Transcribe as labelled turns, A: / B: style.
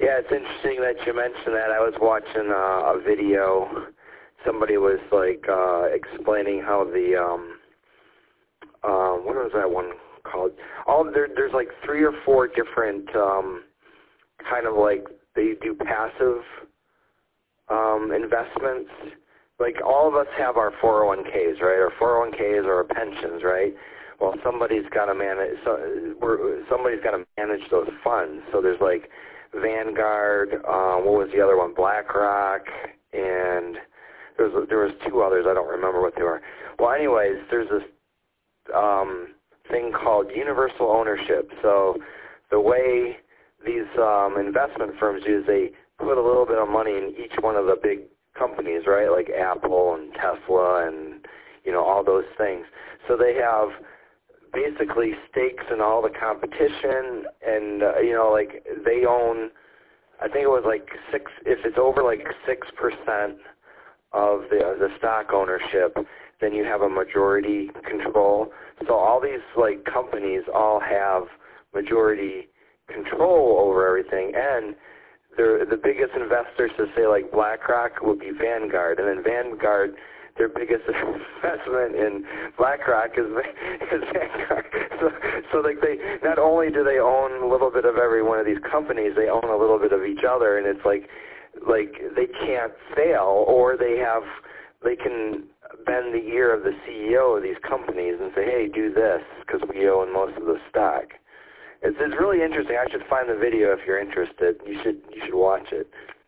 A: Yeah, it's interesting that you mentioned that. I was watching a video. Somebody was like explaining how the what was that one called? There's like 3 or 4 different kind of like they do passive investments. Like all of us have our 401ks, right? Our 401ks or our pensions, right? Well, somebody's got to manage. Somebody's got to manage those funds. So there's like Vanguard. What was the other one? BlackRock, and there was 2 others. I don't remember what they were. Well, anyways, there's this thing called universal ownership. So the way these investment firms do is they put a little bit of money in each one of the big companies, right? Like Apple and Tesla and, all those things. So they have basically stakes in all the competition, and, like they own, I think it was like if it's over like 6% of the stock ownership, then you have a majority control. So all these like companies all have majority control over everything, and the biggest investors to say like BlackRock would be Vanguard, and then Vanguard, their biggest investment in BlackRock is Vanguard. So like they not only do they own a little bit of every one of these companies, they own a little bit of each other, and it's like they can't fail, or they can bend the ear of the CEO of these companies and say, hey, do this because we own most of the stock. It's really interesting. I should find the video if you're interested. You should watch it.